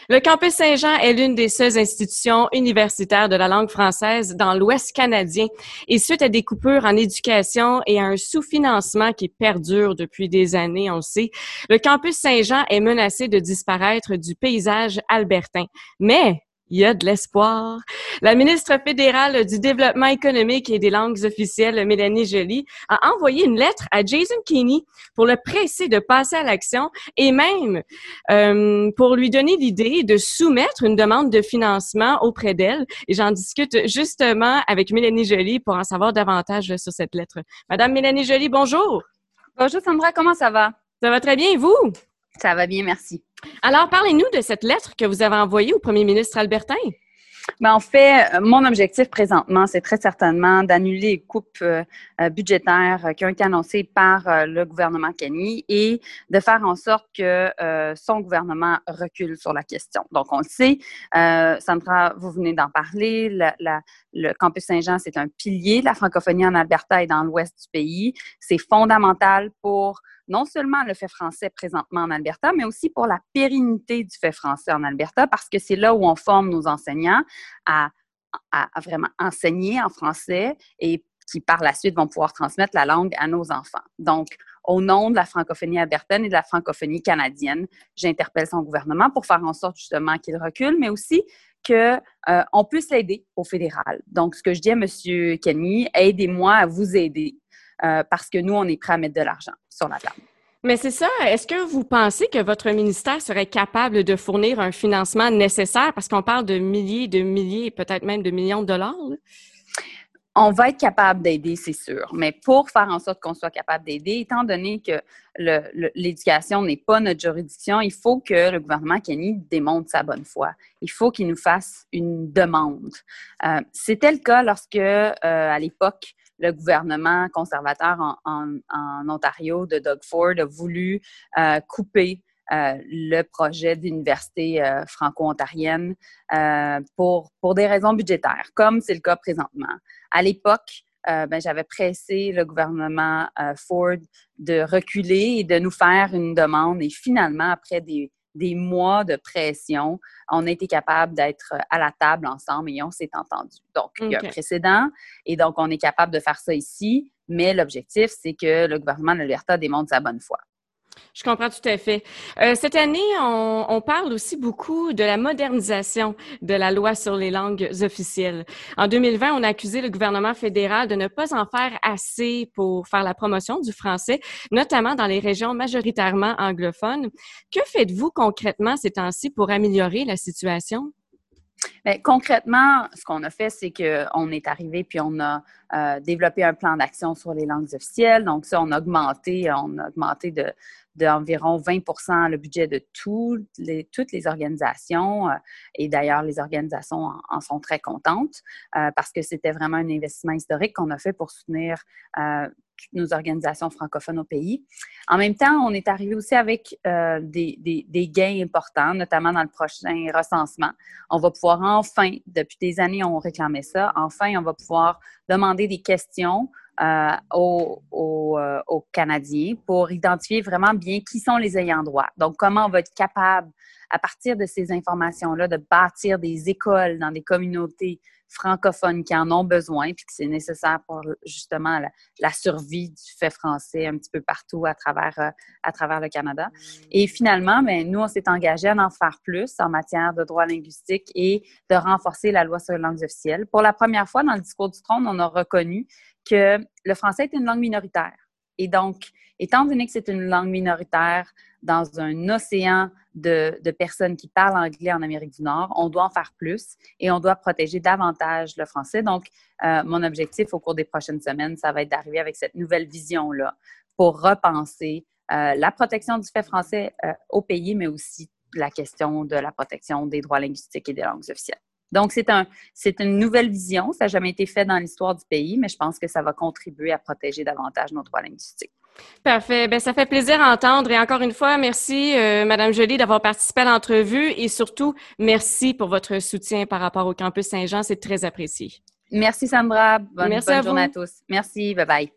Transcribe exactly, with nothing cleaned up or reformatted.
Le Campus Saint-Jean est l'une des seules institutions universitaires de la langue française dans l'Ouest canadien. Et suite à des coupures en éducation et à un sous-financement qui perdure depuis des années, on le sait, le Campus Saint-Jean est menacé de disparaître du paysage albertain. Mais il y a de l'espoir. La ministre fédérale du Développement économique et des langues officielles, Mélanie Joly, a envoyé une lettre à Jason Kenney pour le presser de passer à l'action et même euh, pour lui donner l'idée de soumettre une demande de financement auprès d'elle. Et j'en discute justement avec Mélanie Joly pour en savoir davantage sur cette lettre. Madame Mélanie Joly, bonjour. Bonjour Sandra, comment ça va? Ça va très bien, et vous? Ça va bien, merci. Alors, parlez-nous de cette lettre que vous avez envoyée au premier ministre albertain. Ben, en fait, mon objectif présentement, c'est très certainement d'annuler les coupes euh, budgétaires euh, qui ont été annoncées par euh, le gouvernement Kenney et de faire en sorte que euh, son gouvernement recule sur la question. Donc, on le sait, euh, Sandra, vous venez d'en parler, la, la, le Campus Saint-Jean, c'est un pilier de la francophonie en Alberta et dans l'ouest du pays. C'est fondamental pour non seulement le fait français présentement en Alberta, mais aussi pour la pérennité du fait français en Alberta, parce que c'est là où on forme nos enseignants à, à, à vraiment enseigner en français et qui, par la suite, vont pouvoir transmettre la langue à nos enfants. Donc, au nom de la francophonie albertaine et de la francophonie canadienne, j'interpelle son gouvernement pour faire en sorte, justement, qu'il recule, mais aussi qu'on euh, puisse l'aider au fédéral. Donc, ce que je dis à M. Kenney, aidez-moi à vous aider. Euh, parce que nous, on est prêt à mettre de l'argent sur la table. Mais c'est ça. Est-ce que vous pensez que votre ministère serait capable de fournir un financement nécessaire? Parce qu'on parle de milliers, de milliers, peut-être même de millions de dollars. Là. On va être capable d'aider, c'est sûr. Mais pour faire en sorte qu'on soit capable d'aider, étant donné que le, le, l'éducation n'est pas notre juridiction, il faut que le gouvernement Kenney démontre sa bonne foi. Il faut qu'il nous fasse une demande. Euh, c'était le cas lorsque, euh, à l'époque, le gouvernement conservateur en, en, en Ontario de Doug Ford a voulu euh, couper euh, le projet d'université euh, franco-ontarienne euh, pour, pour des raisons budgétaires, comme c'est le cas présentement. À l'époque, euh, ben, j'avais pressé le gouvernement euh, Ford de reculer et de nous faire une demande. Et finalement, après des des mois de pression, on a été capable d'être à la table ensemble et on s'est entendu. Donc, okay. Il y a un précédent et donc on est capable de faire ça ici, mais l'objectif, c'est que le gouvernement de l'Alberta démontre sa bonne foi. Je comprends tout à fait. Euh, cette année, on, on parle aussi beaucoup de la modernisation de la loi sur les langues officielles. En deux mille vingt, on a accusé le gouvernement fédéral de ne pas en faire assez pour faire la promotion du français, notamment dans les régions majoritairement anglophones. Que faites-vous concrètement ces temps-ci pour améliorer la situation? Bien, concrètement, ce qu'on a fait, c'est qu'on est arrivé puis on a euh, développé un plan d'action sur les langues officielles. Donc, ça, on a augmenté, on a augmenté de, d'environ vingt pour cent le budget de tout, les, toutes les organisations. Euh, et d'ailleurs, les organisations en, en sont très contentes euh, parce que c'était vraiment un investissement historique qu'on a fait pour soutenir euh, toutes nos organisations francophones au pays. En même temps, on est arrivé aussi avec euh, des, des, des gains importants, notamment dans le prochain recensement. On va pouvoir enfin, depuis des années, on réclamait ça, enfin, on va pouvoir demander des questions euh, aux, aux, euh, aux Canadiens pour identifier vraiment bien qui sont les ayants droit. Donc, comment on va être capable, à partir de ces informations-là, de bâtir des écoles dans des communautés francophones qui en ont besoin puis que c'est nécessaire pour justement la, la survie du fait français un petit peu partout à travers, euh, à travers le Canada. Et finalement, bien, nous, on s'est engagé à en faire plus en matière de droit linguistique et de renforcer la loi sur les langues officielles. Pour la première fois, dans le discours du trône, on a reconnu que le français est une langue minoritaire. Et donc, étant donné que c'est une langue minoritaire dans un océan de, de personnes qui parlent anglais en Amérique du Nord, on doit en faire plus et on doit protéger davantage le français. Donc, euh, mon objectif au cours des prochaines semaines, ça va être d'arriver avec cette nouvelle vision-là pour repenser euh, la protection du fait français euh, au pays, mais aussi la question de la protection des droits linguistiques et des langues officielles. Donc, c'est, un, c'est une nouvelle vision. Ça n'a jamais été fait dans l'histoire du pays, mais je pense que ça va contribuer à protéger davantage nos droits linguistiques. Parfait. Ben ça fait plaisir à entendre. Et encore une fois, merci, euh, Madame Joly, d'avoir participé à l'entrevue et surtout, merci pour votre soutien par rapport au Campus Saint-Jean. C'est très apprécié. Merci, Sandra. Bonne, merci bonne à journée vous. à tous. Merci. Bye-bye.